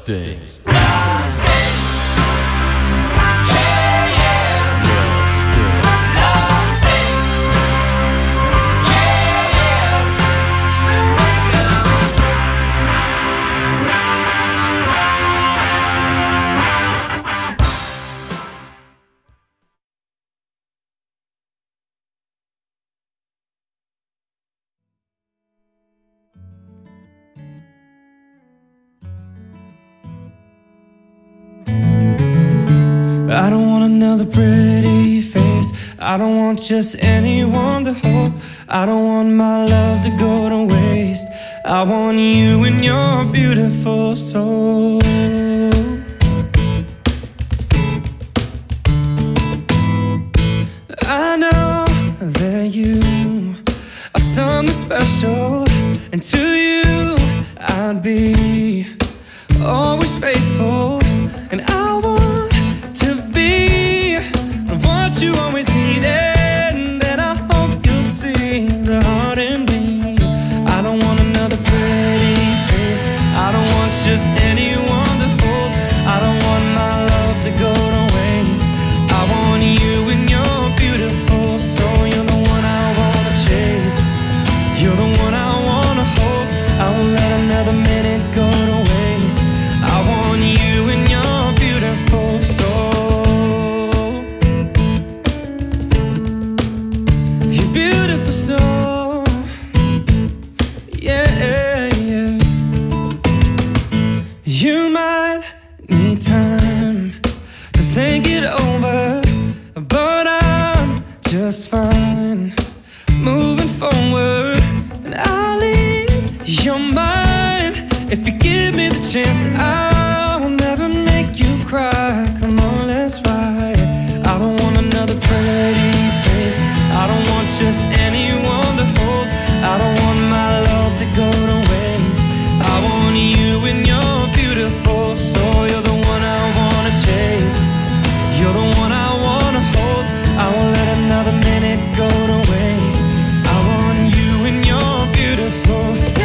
Sting. I don't want another pretty face. I don't want just anyone to hold. I don't want my love to go to waste. I want you and your beautiful soul. I know that you are something special, and to you I'd be always faithful. And I want to be what you always needed, and then I hope you'll see the heart in me. I don't want another pretty face. I don't want just anyone to hold. I don't want my love to go to waste. I want you and your beautiful soul. You're the one I wanna chase. You're the one I wanna hold. I won't let another minute go to waste. I want you and your beautiful soul. Your beautiful soul. Yeah, yeah. You might need time to think it over, but I'm just fine moving forward. And I'll ease your mind if you give me the chance. I'll never make you cry. Come on, let's ride. I don't want another pretty face. I don't want just anyone to hold. I don't want my love to go to waste. I want you and your beautiful soul. You're the one I wanna chase. You're the one I wanna hold. I won't let another minute go to waste. I want you and your beautiful soul.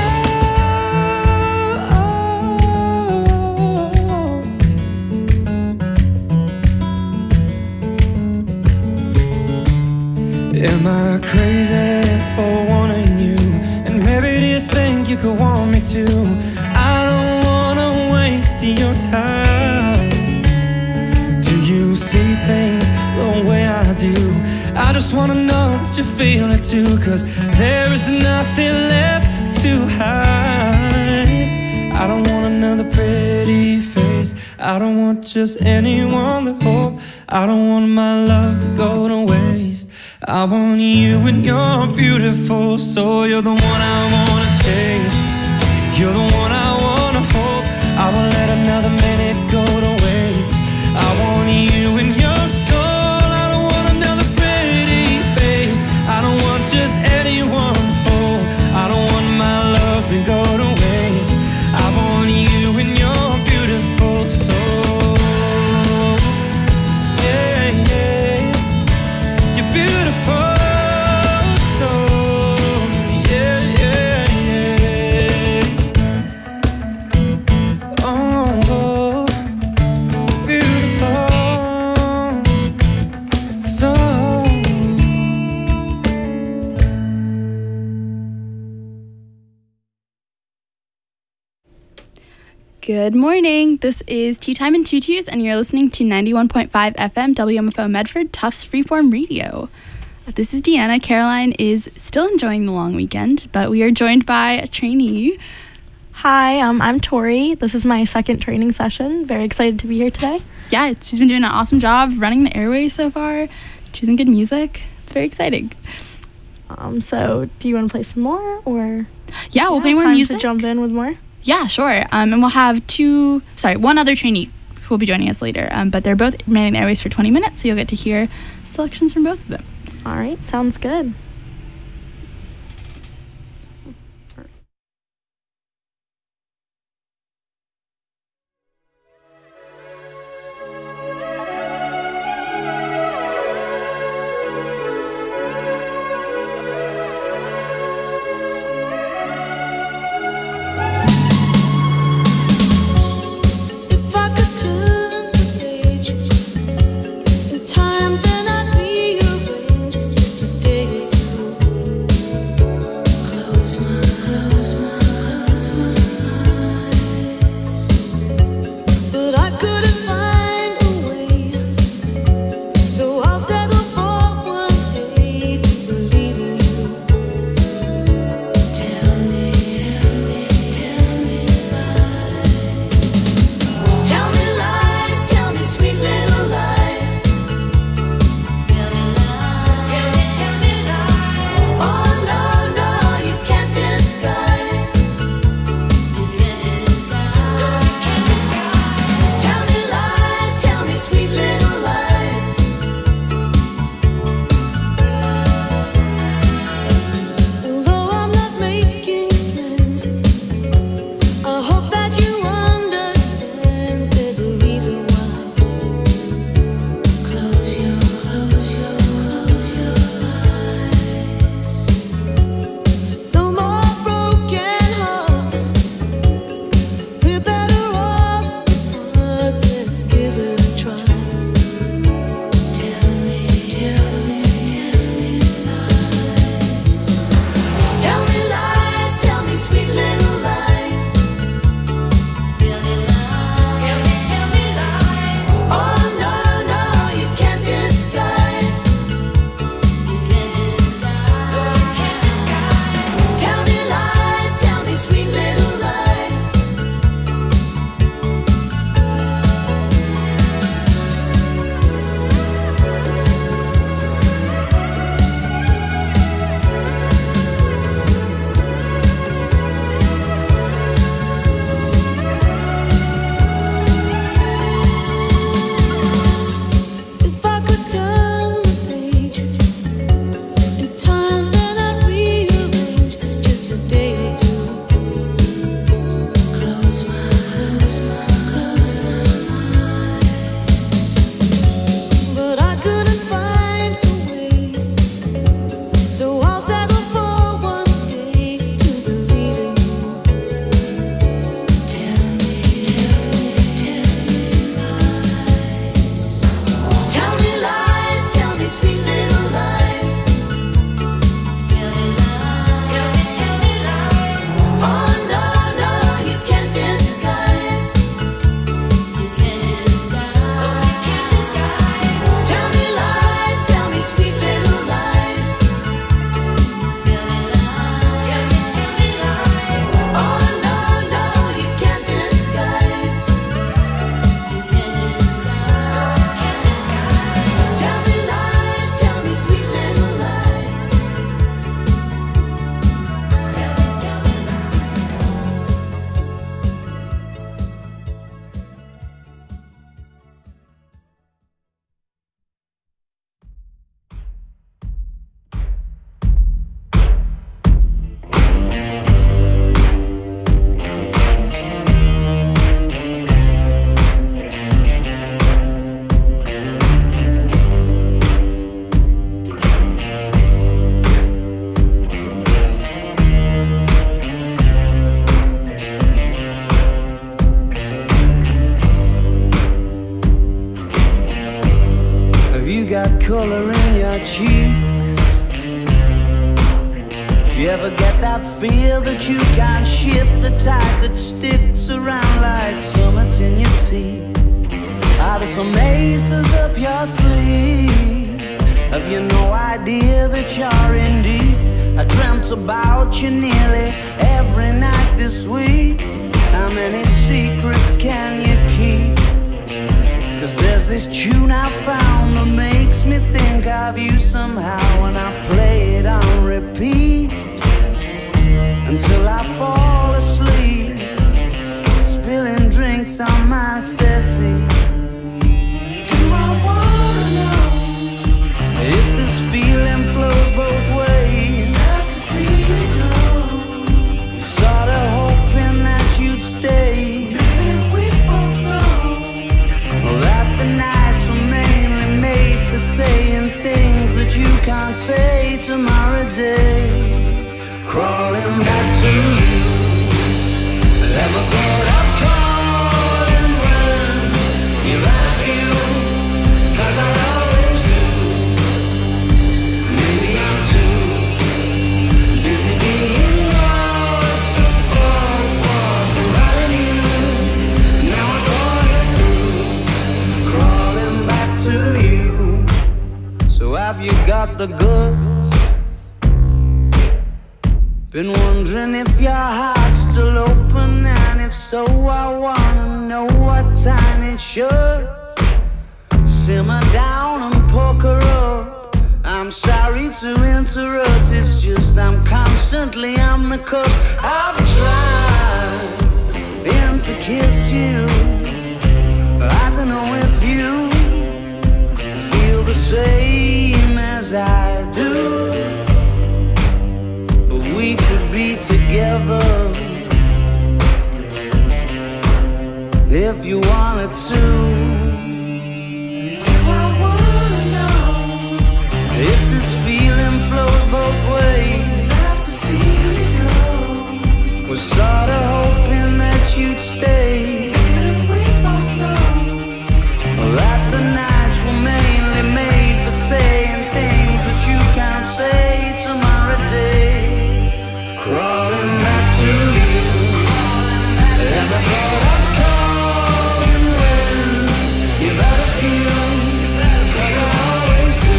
Am I crazy for wanting you? And maybe do you think you could want me too? I don't wanna waste your time. Do you see things the way I do? I just wanna know that you feel it too, 'cause there is nothing left to hide. I don't want another pretty face. I don't want just anyone to hold. I don't want my love to go to waste. I want you and your beautiful soul. You're the one I wanna chase. You're the one I wanna hold. I won't let another minute go to waste. I want you and your soul. I don't want another pretty face. I don't want just anyone to hold. I don't want my love to go to waste. I want you and your beautiful soul. Yeah, yeah. You're beautiful soul. Yeah, yeah, yeah. Oh, beautiful soul. Good morning. This is Tea Time in Tutus, and you're listening to 91.5 FM WMFO Medford Tufts Freeform Radio. This is Deanna. Caroline is still enjoying the long weekend, but we are joined by a trainee. Hi, I'm Tori. This is my second training session. Very excited to be here today. Yeah, she's been doing an awesome job running the airways so far, choosing good music. It's very exciting. So do you want to play some more, or? Yeah, we'll play more time music. to jump in with more? Yeah, sure. And we'll have one other trainee who will be joining us later. But they're both manning the airways for 20 minutes, so you'll get to hear selections from both of them. All right, sounds good. You ever get that feel that you can't shift, the type that sticks around like summits in your teeth? Are there some aces up your sleeve? Have you no idea that you're in deep? I dreamt about you nearly every night this week. How many secrets can you keep? 'Cause there's this tune I found that makes me think of you somehow, and I play it on repeat until I fall asleep, spilling drinks on my settee. Do I wanna know if this feeling flows both ways? Sad to see you go. Sorta hoping that you'd stay. Maybe we both know that the nights were mainly made for saying things that you can't say tomorrow day. Crawling back to you. Ever thought of calling when you've had a few? 'Cause I always do. Maybe I'm too busy being lost to fall for somebody new. Now I thought it through, crawling back to you. So have you got the goods? Been wondering if your heart's still open, and if so, I wanna know what time it should. Simmer down and poker up. I'm sorry to interrupt, it's just I'm constantly on the cusp. I've tried to kiss you. I don't know if you feel the same as I do. We could be together if you wanted to. Do I wanna know if this feeling flows both ways? Sad to see you go. Was sorta hoping that you'd stay. Didn't we both know that the nights were mainly made for saying things that you can't say tomorrow day? Crawling back to you. Ever thought of calling when you've had a few? 'Cause I always do.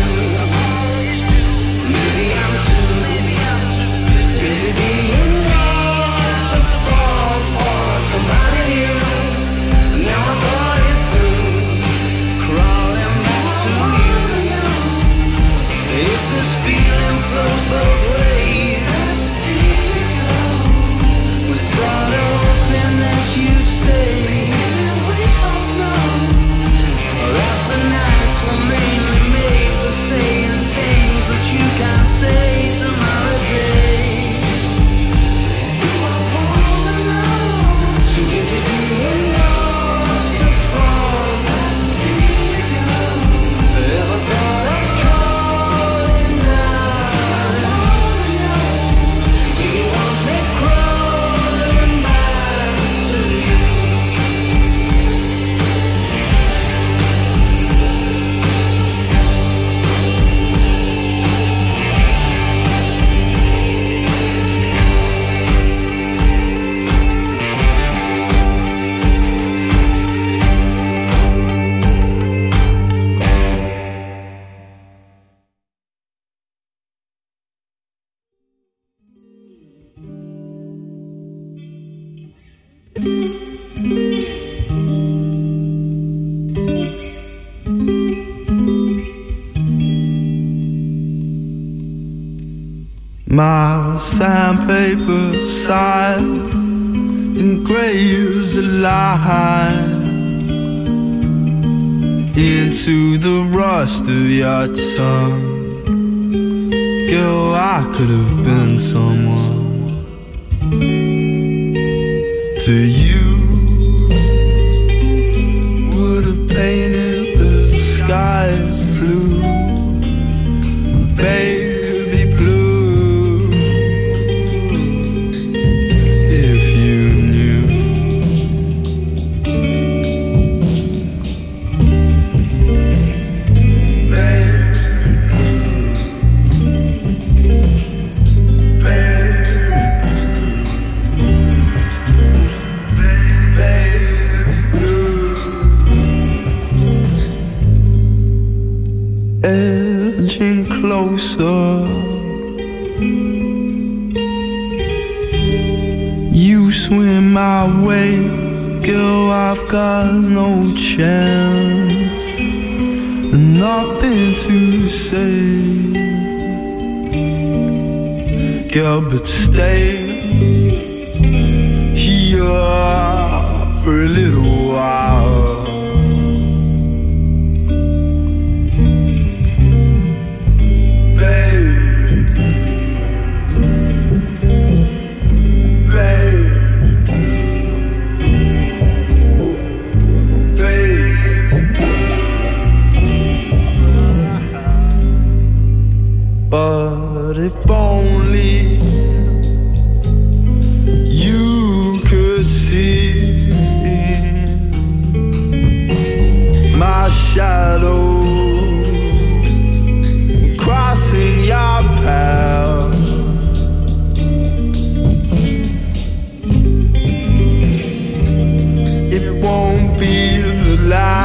Maybe I'm too busy being lost to fall for somebody new. Now I thought it through, crawling back to you. If this feeling flows both ways, sorta hoping that you'd stay. We both know that the nights were mainly made for saying things that you can't say tomorrow day. Do I wanna know? Too busy being lost to fall. Sad to see you go. Ever thought of calling down? Do you want me crawling back to you? My sandpaper side engraves a line into the rust of your tongue. Girl, I could have been someone to you. Would have painted the skies blue, baby blue, if you knew. Baby, baby. my way, girl, I've got no chance and nothing to say, girl, but stay here for a little while. But if only you could see my shadow crossing your path, it won't be the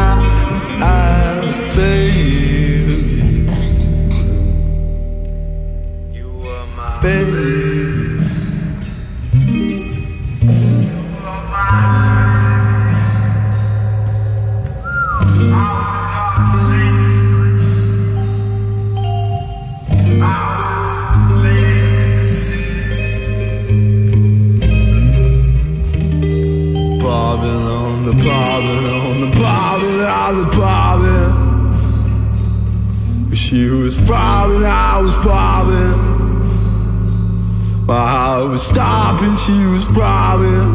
last, baby. Baby, bobbing on the bobbing on the bobbing on the bobbing. She was bobbing, I was bobbing. My heart was stopping, she was throbbing.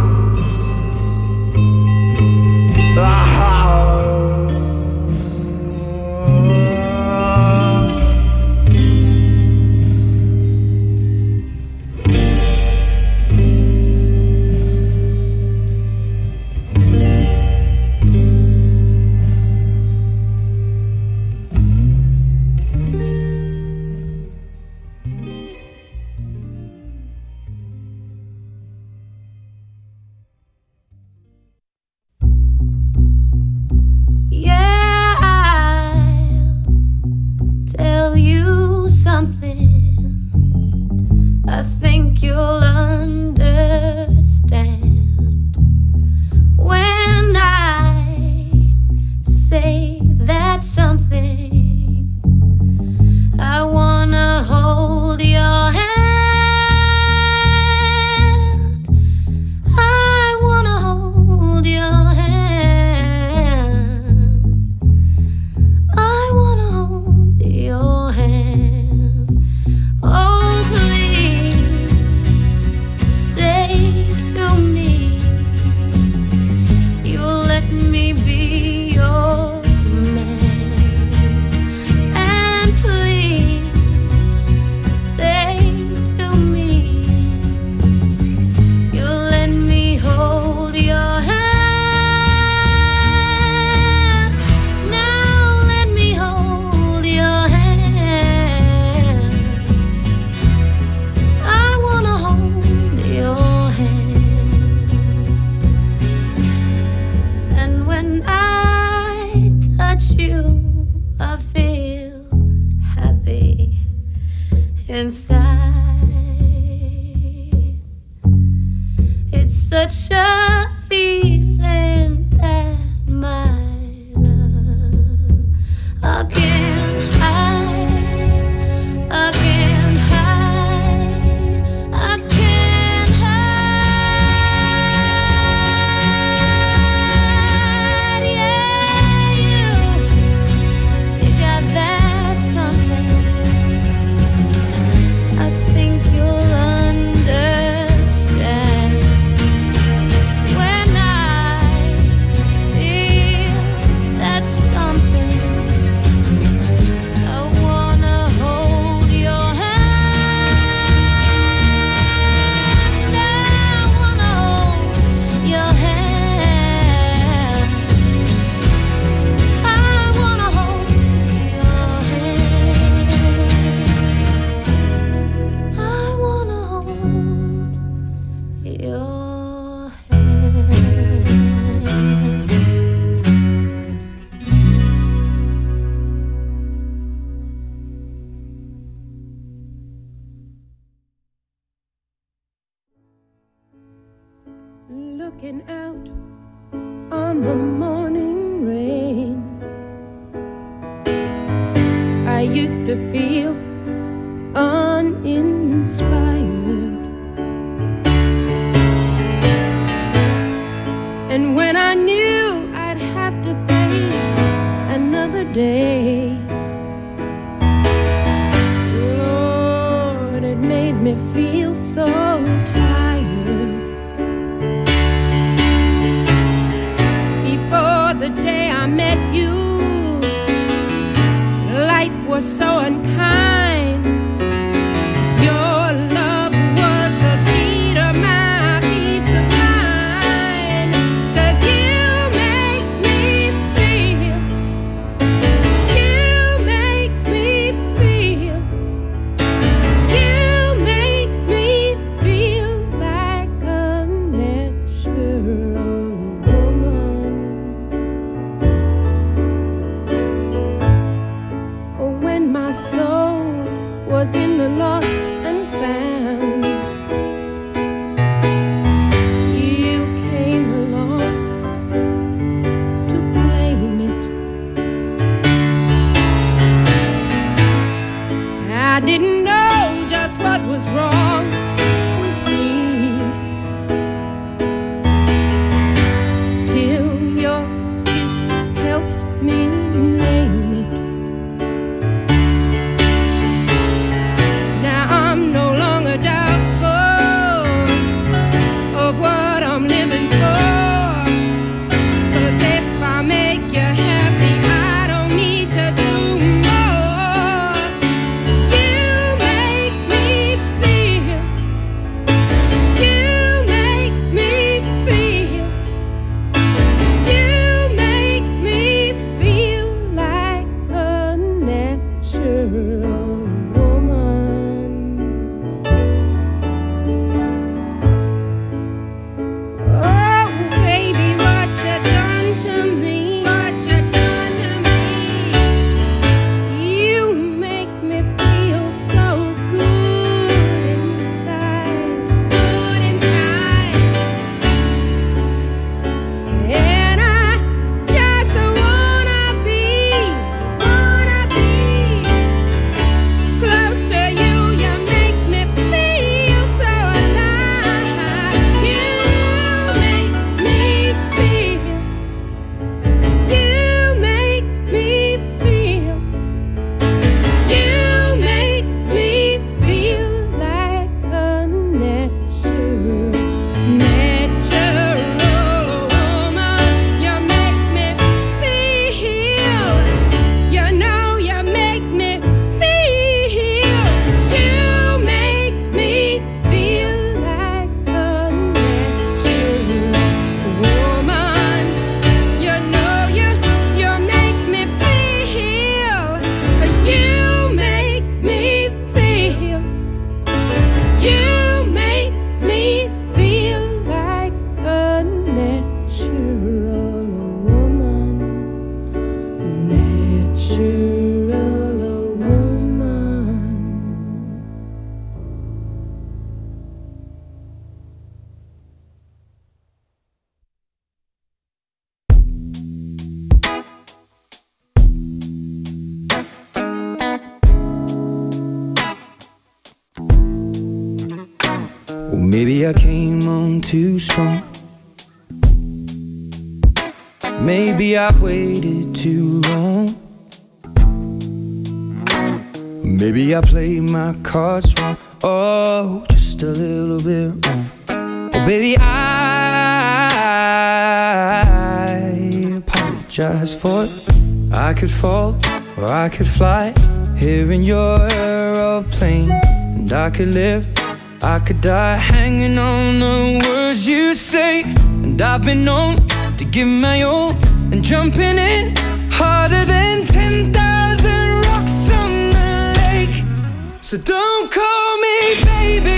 I think you'll understand when I say that something. I wanna hold your hand. I wanna hold your hand. I wanna hold your hand. Oh, please say to me you'll let me be your man. And please say to me you'll let me hold your hand. Now let me hold your hand. I wanna hold your hand. And when I touch you, I feel happy inside. It's such a feeling that my love I can't hide. I can't hide. I can't hide. Yeah, you got that something. I think you'll understand when I looking out on the morning rain. I used to feel uninspired, and when I knew I'd have to face another day, Lord, it made me feel so tired. Before the day I met you, life was so unkind. Your love was the key to my peace of mind. 'Cause you make me feel, you make me feel, you make me feel like a natural woman. When my soul was in the lost and found, you came along to claim it. I didn't know just what was wrong with me till your kiss helped me name it. Now I'm no longer doubtful of what I'm living for. 'Cause if I make you happy, I don't need to do more. You make me feel, you make me feel, you make me feel like a natural woman. Oh, baby, what you done to me? What you done to me? You make me feel so good inside, good inside. And I just wanna be close to you. You make me feel so alive. You make me feel, you make me feel, you make me feel like a natural woman. You make me feel, you know you make me feel, you make me feel like a natural woman. You know you make me feel, you make me feel, you make me feel like a natural woman, natural woman. Well, maybe I came on too strong. Maybe I waited too long. Maybe I played my cards wrong. Oh, just a little bit wrong. Oh, baby, I apologize for it. I could fall or I could fly here in your aeroplane, and I could live, I could die hanging on the words you say. And I've been known to give my all and jumping in harder than 10,000 rocks on the lake. So don't call me baby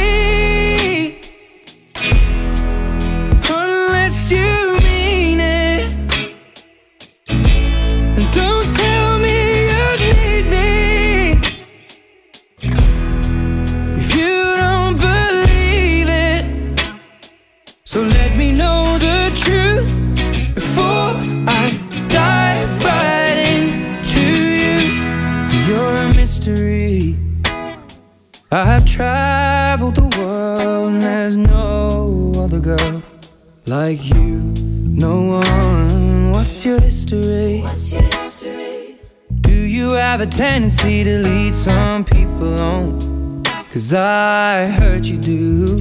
unless you mean it, and don't tell me you need me if you don't believe it. So let me know traveled the world, and there's no other girl like you. No one. What's your history? What's your history? Do you have a tendency to lead some people on? 'Cause I heard you do.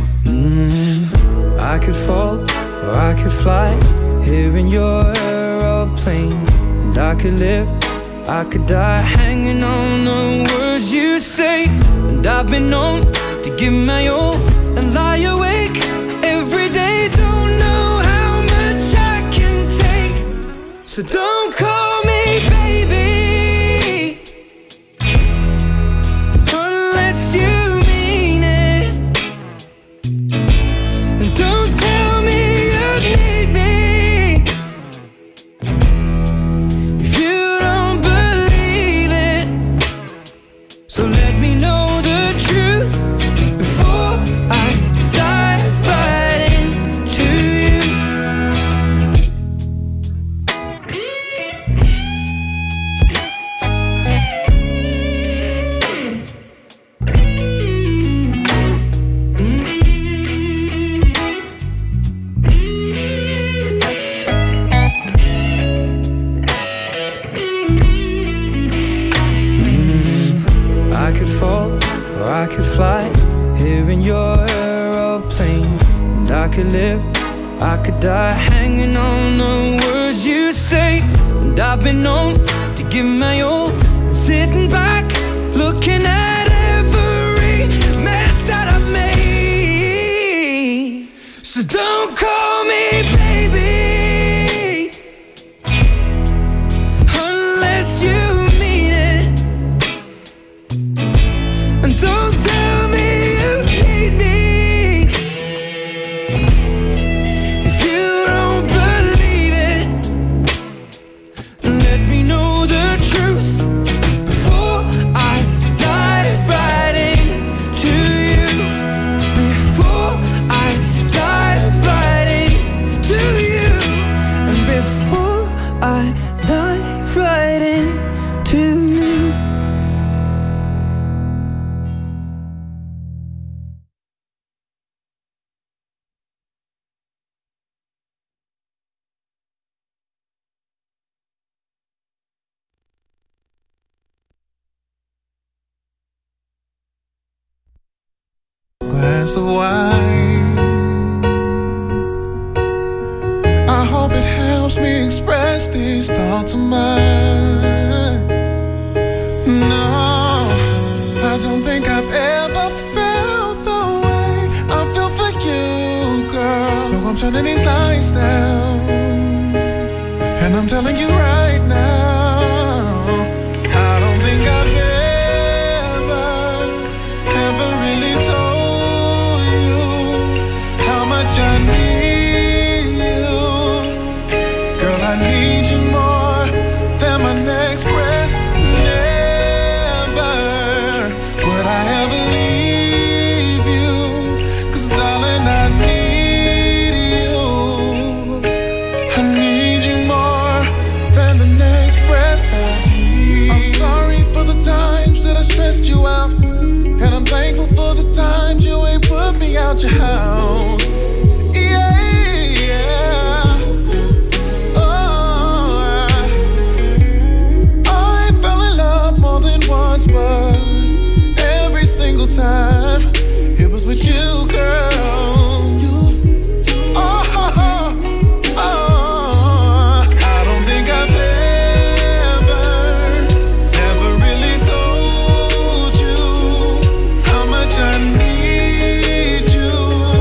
I could fall or I could fly here in your aeroplane, and I could live, I could die hanging on the words you say. And I've been known to give my all and lie awake every day. Don't know how much I can take, so don't call me baby unless you mean it. And don't tell me you need me if you don't believe it. So let me know the truth before I dive right into you. I could fall or I could fly here in your aeroplane, and I could live, I could die hanging on the words you say. And I've been known to give my all, sitting back looking at every mess that I've made. So don't call me baby unless you mean it. And don't tell me you need me if you don't believe it. Let me know the truth before I dive right into you. Before I dive right into you. And before I dive right into you. Glass of wine, I hope it helps me express these thoughts of mine. No, I don't think I've ever felt the way I feel for you, girl. So I'm turning these lights down, and I'm telling you right now, I don't think I've ever really told you how much I need you. Girl, I need you more than my next breath. Never would I ever leave you, 'cause darling, I need you. I need you more than the next breath I need. I'm sorry for the times that I stressed you out, and I'm thankful for the times you ain't put me out your house. Yeah, yeah. Oh, I fell in love more than once, but every single time it was with you, girl. Oh, I don't think I've ever really told you how much I need you.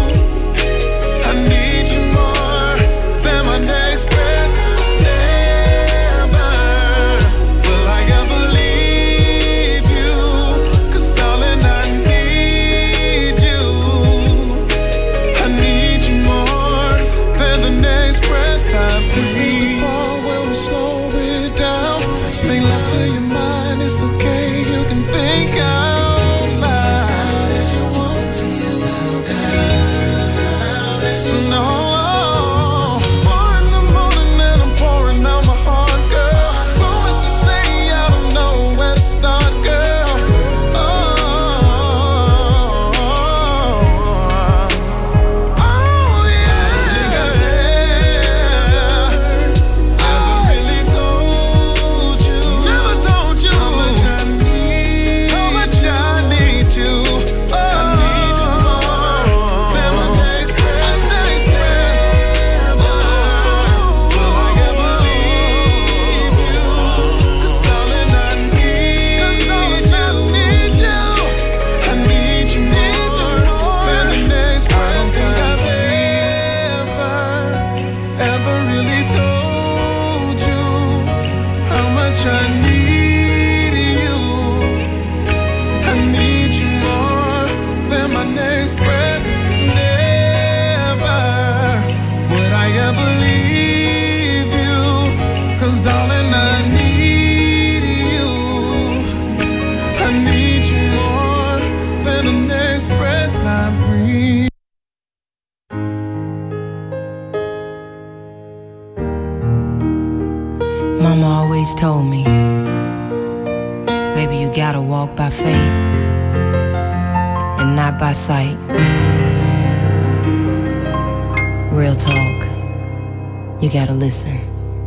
last breath I breathe. Mama always told me, baby, you gotta walk by faith and not by sight. Real talk, you gotta listen.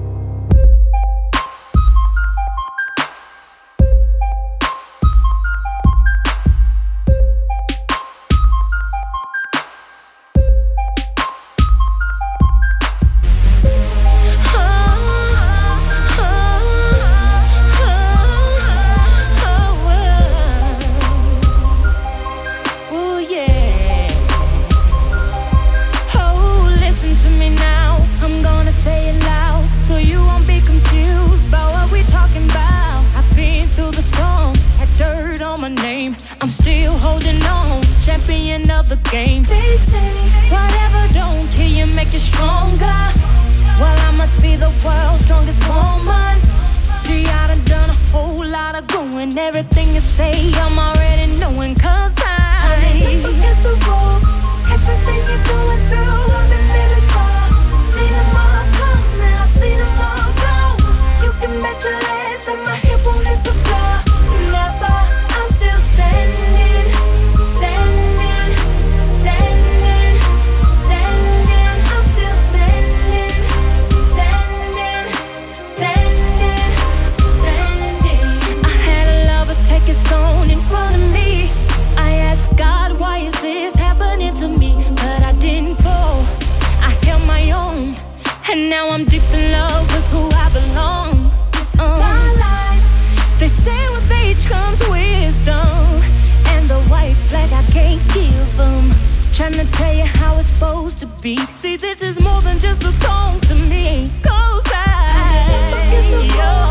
I'm still holding on, champion of the game. They say, whatever don't kill you, make you stronger. Well, I must be the world's strongest woman. See, I done a whole lot of growing. Everything you say, I'm already knowing. Cause I'm against the ropes. Everything you're going through, I've been living for. Seen them all come and I've seen them all go. You can bet your legs that my hip won't hit the floor. Never, I'm still standing, standing, standing, standing. I'm still standing, standing, standing, standing. I had a lover take his own in front of me. I asked God, why is this happening to me? But I didn't fall, I held my own. And now I'm deep in love with who I belong. This is my life. They say with age comes wisdom, and the white flag I can't give them. Trying to tell you how it's supposed to be. See, this is more than just a song to me. Cause everything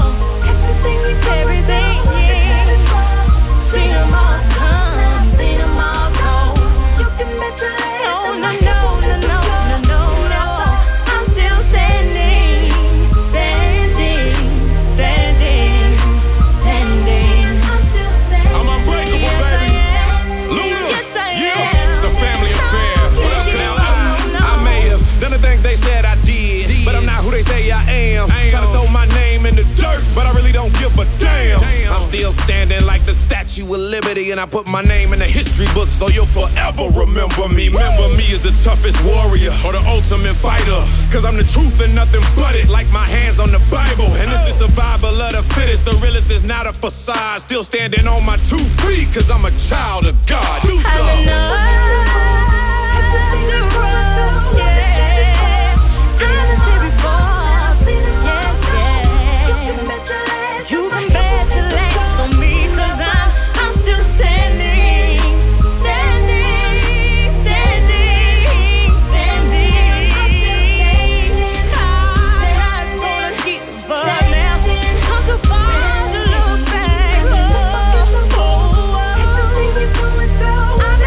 you do, everything. Seen them all come, seen them all go. You can bet your legs. No, no, no, no, no, no, no. I'm still standing, standing, standing, standing. I'm still standing. I'm unbreakable, yes, baby. I am. Luda, Yes, I yeah, am. it's a family affair. What up, Canal? No. I may have done the things they said I did, but I'm not who they say I am. Trying to throw my name in the dirt, but I really don't give a damn. I'm still standing like the Statue of Liberty, and I put my name in the history book, so you'll forever remember me. Remember me as the toughest warrior or the ultimate fighter, cause I'm the truth and nothing but it, like my hands on the Bible. And this is survival of the fittest. The realest is not a facade. Still standing on my 2 feet, cause I'm a child of God. Do something. Everything you run through, yeah. Seen it there before, seen it all go. You can bet your legs on me, cause I'm still standing, standing, standing, standing. I'm still standing, I'm not gonna give up now. I'm too far to look back. Everything you're going through,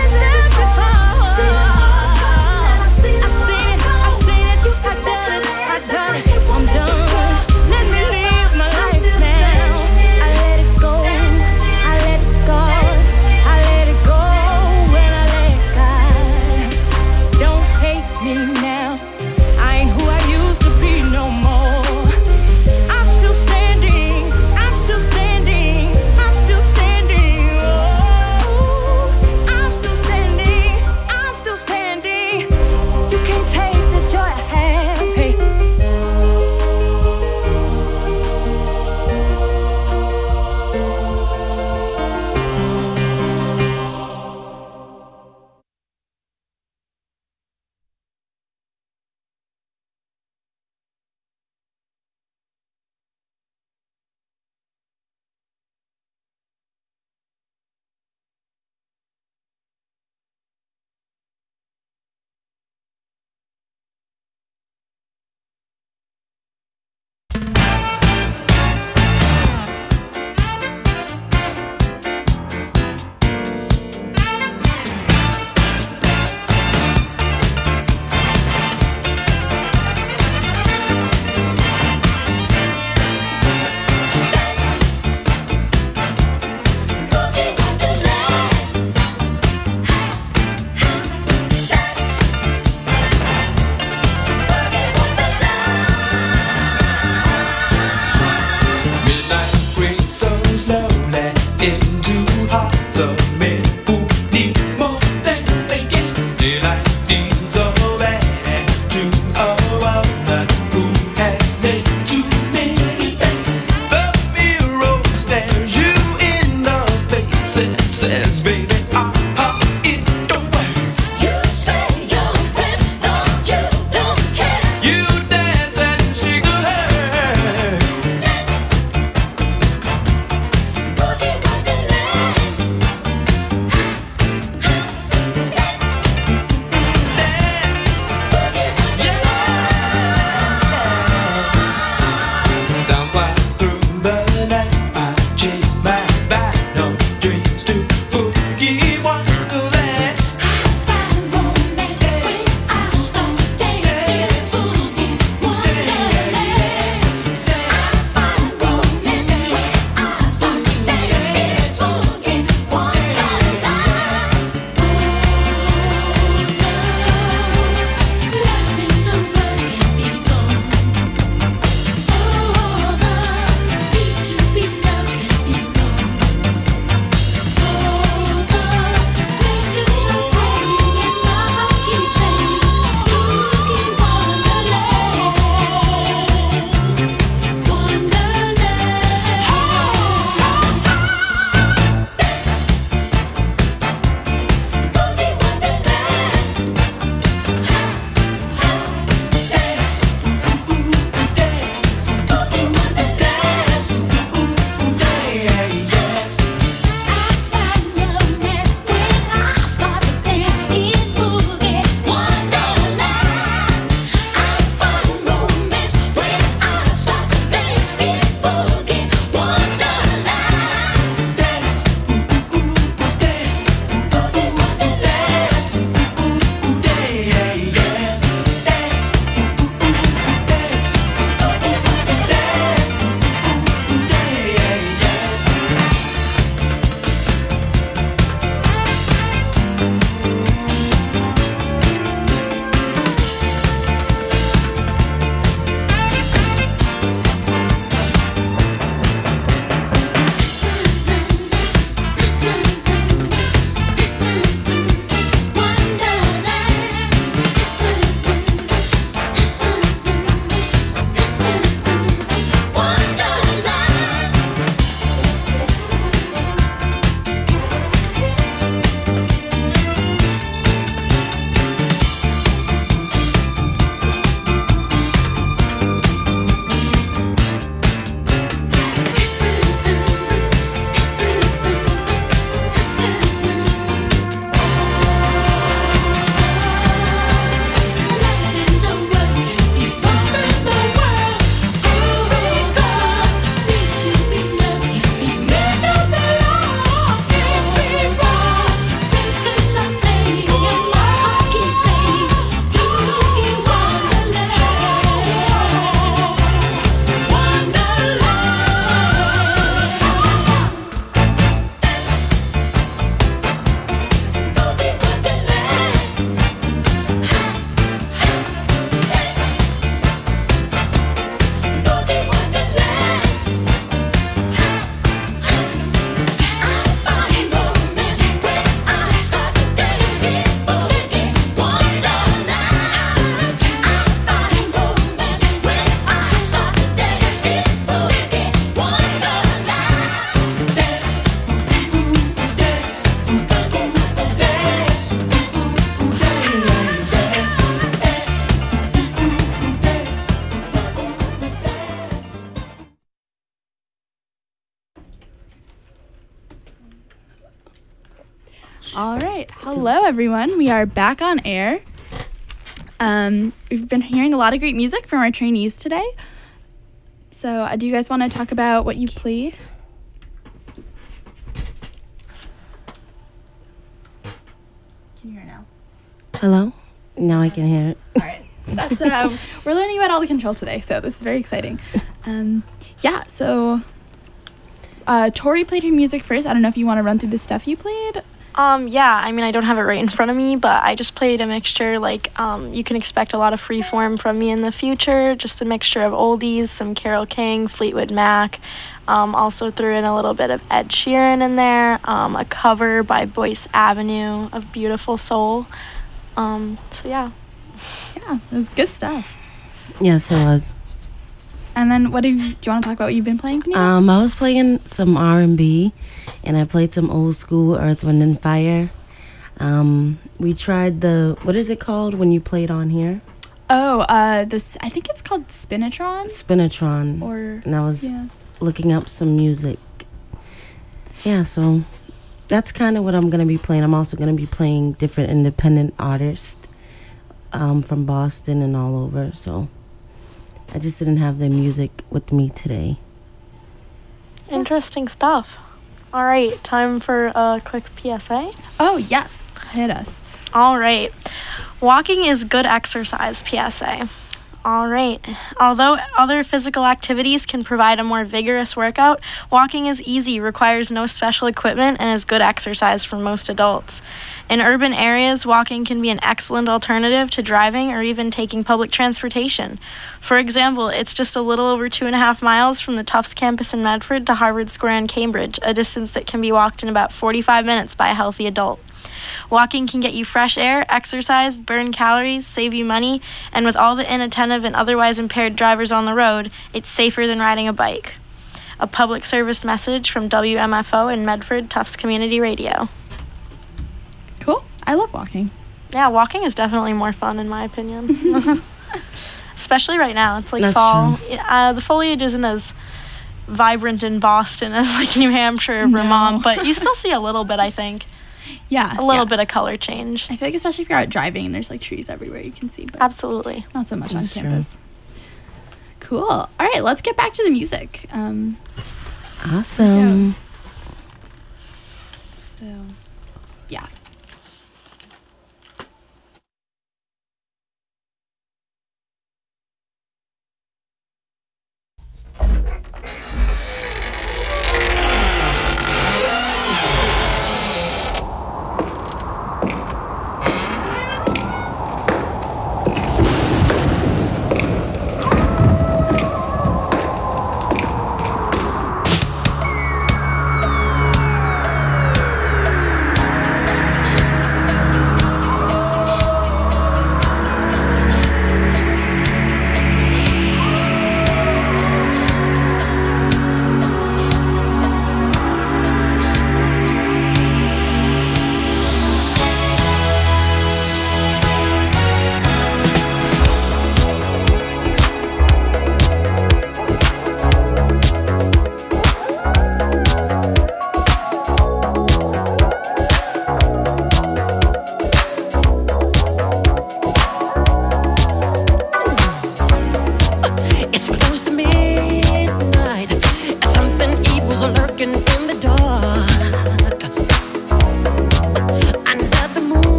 All right. Hello, everyone. We are back on air. We've been hearing a lot of great music from our trainees today. So do you guys want to talk about what you played? Can you hear now? Hello? Now I can hear it. All right. That's we're learning about all the controls today, so this is very exciting. Yeah, so Tori played her music first. I don't know if you want to run through the stuff you played. Yeah, I mean, I don't have it right in front of me, but I just played a mixture, like, you can expect a lot of freeform from me in the future, just a mixture of oldies, some Carole King, Fleetwood Mac, also threw in a little bit of Ed Sheeran in there, a cover by Boyce Avenue of Beautiful Soul, so yeah. Yeah, it was good stuff. Yes, it was. And then do you want to talk about what you've been playing, Panita? I was playing some R&B, and I played some old school Earth, Wind, and Fire. We tried what is it called when you played on here? Oh, this, I think it's called Spinatron. Spinatron. And I was looking up some music. Yeah, so that's kind of what I'm going to be playing. I'm also going to be playing different independent artists from Boston and all over, so I just didn't have the music with me today. Interesting stuff. All right, time for a quick PSA. Oh, yes. Hit us. All right. Walking is good exercise, PSA. All right. Although other physical activities can provide a more vigorous workout, walking is easy, requires no special equipment, and is good exercise for most adults. In urban areas, walking can be an excellent alternative to driving or even taking public transportation. For example, it's just a little over 2.5 miles from the Tufts campus in Medford to Harvard Square in Cambridge, a distance that can be walked in about 45 minutes by a healthy adult. Walking can get you fresh air, exercise, burn calories, save you money, and with all the inattentive and otherwise impaired drivers on the road, it's safer than riding a bike. A public service message from WMFO in Medford, Tufts Community Radio. Cool. I love walking. Yeah, walking is definitely more fun in my opinion. Especially right now. It's like That's fall. The foliage isn't as vibrant in Boston as like New Hampshire or Vermont, but you still see a little bit, I think. Yeah. A little bit of color change. I feel like especially if you're out driving and there's like trees everywhere you can see. But absolutely. Not so much That's on campus. Cool. All right, let's get back to the music. Awesome. So, yeah.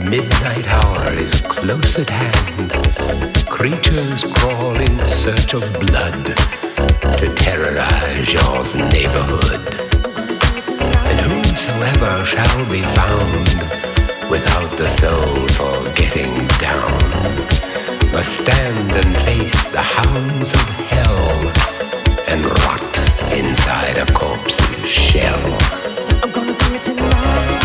midnight hour is close at hand. Creatures crawl in search of blood to terrorize your neighborhood. And whosoever shall be found without the soul for getting down must stand and face the hounds of hell and rot inside a corpse's shell. I'm gonna do it tonight.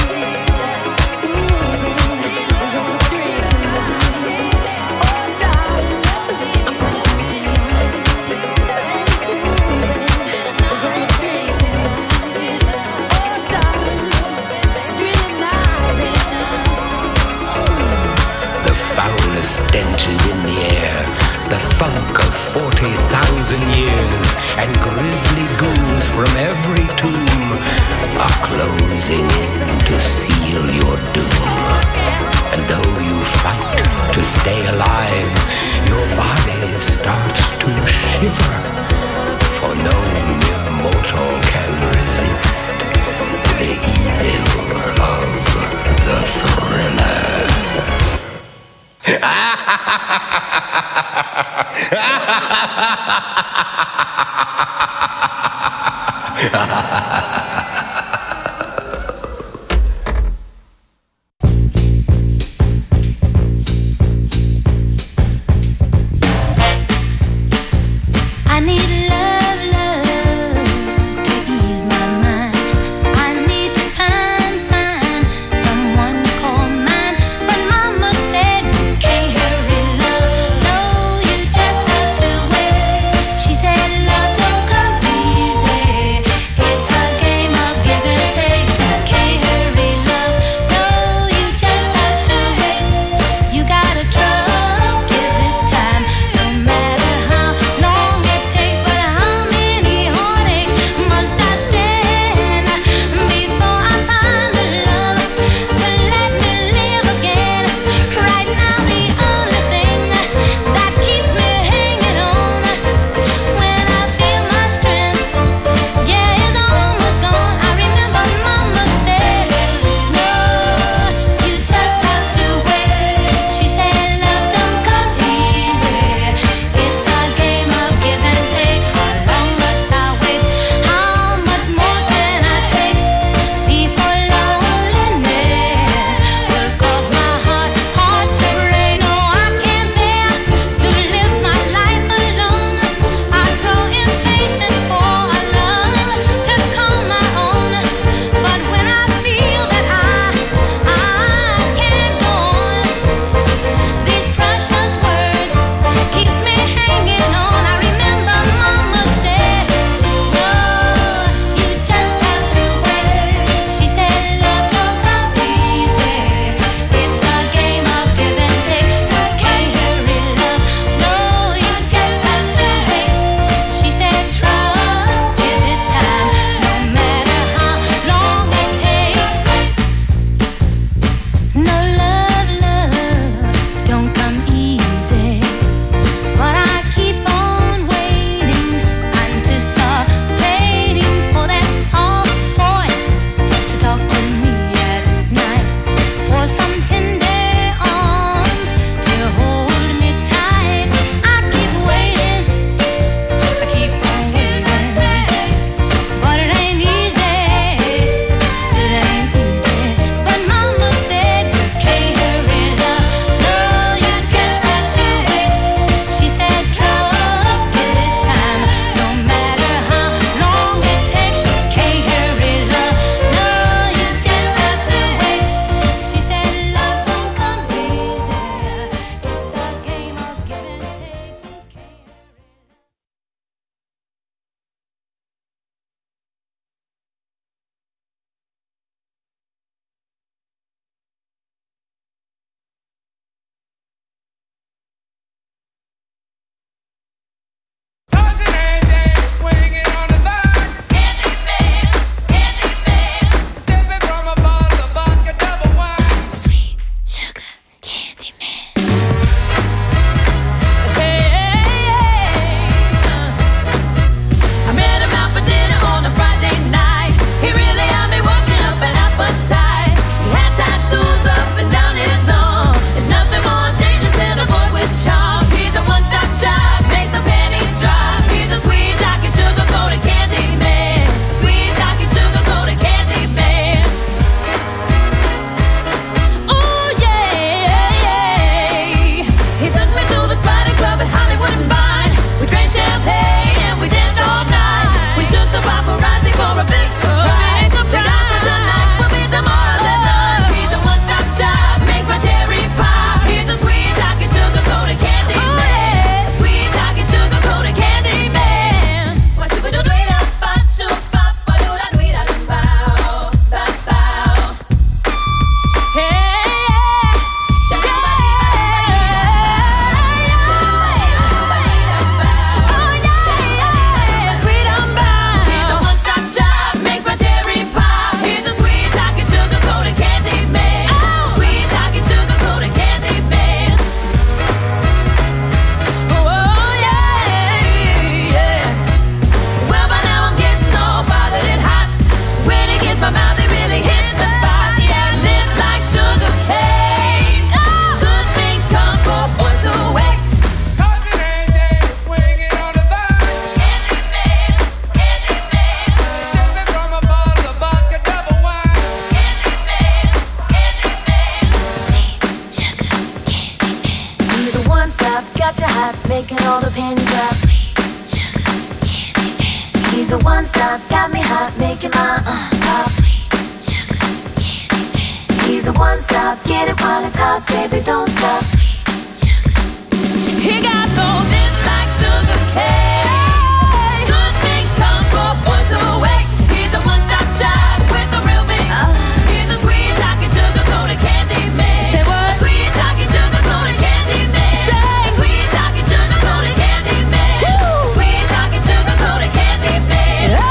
Stench is in the air, the funk of 40,000 years, and grisly ghouls from every tomb are closing in to seal your doom. And though you fight to stay alive, your body starts to shiver, for no mere mortal can resist the evil of the thriller. I need love, love to ease my mind. I need to find someone to call mine. But Mama said you can't hurry love. No, you just have to wait. She said love don't come easy. It's baby, don't stop. He got those hips like sugar cane. Good things come for boys who wait. He's a one-stop shop with a real big. He's a sweet talking sugar coated candy man. Say what? Sweet talking sugar coated candy man. Say sweet talking sugar coated candy man. Sweet talking sugar coated candy man. Candy man.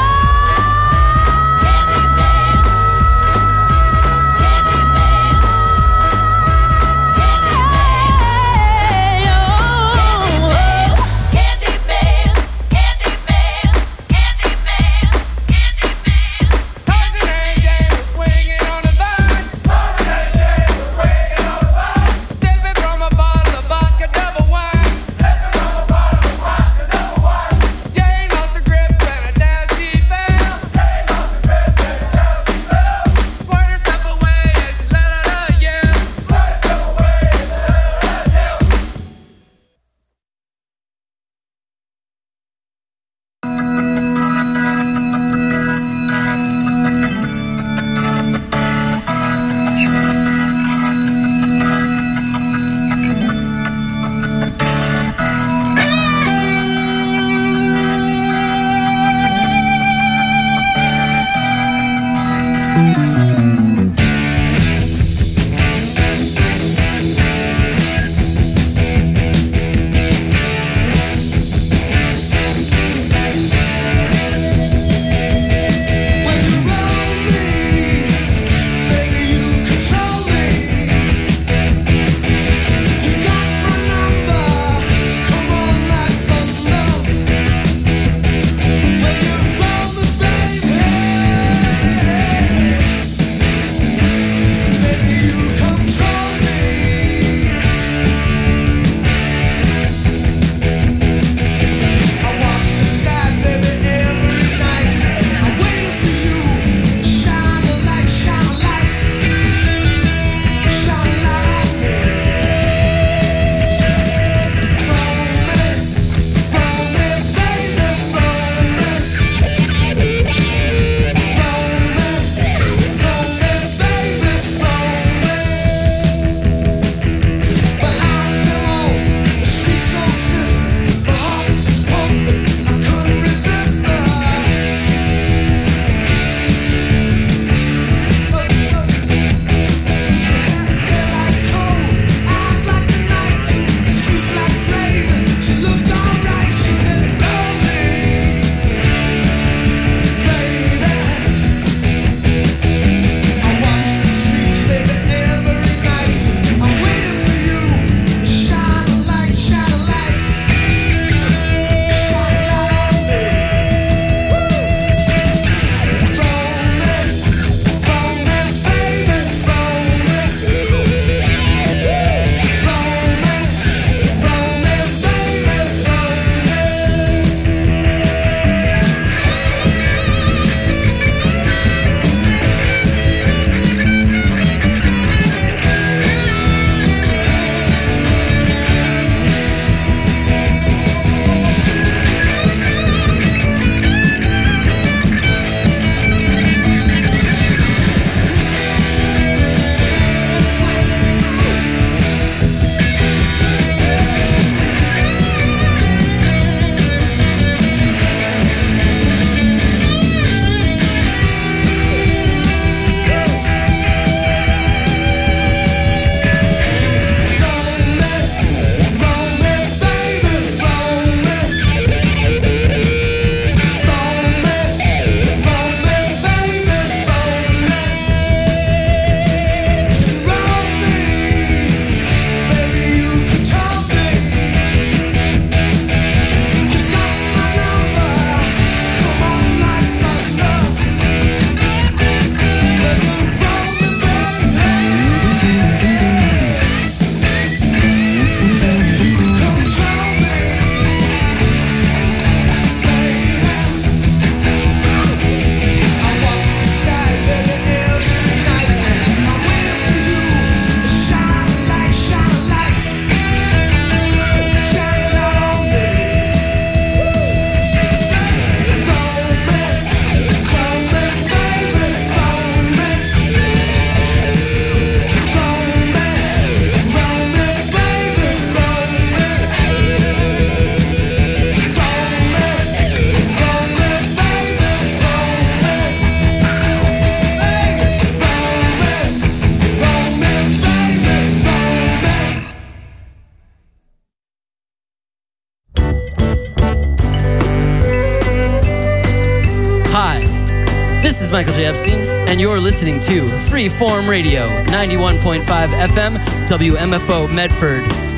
RJ Epstein, and you're listening to Freeform Radio, 91.5 FM, WMFO Medford.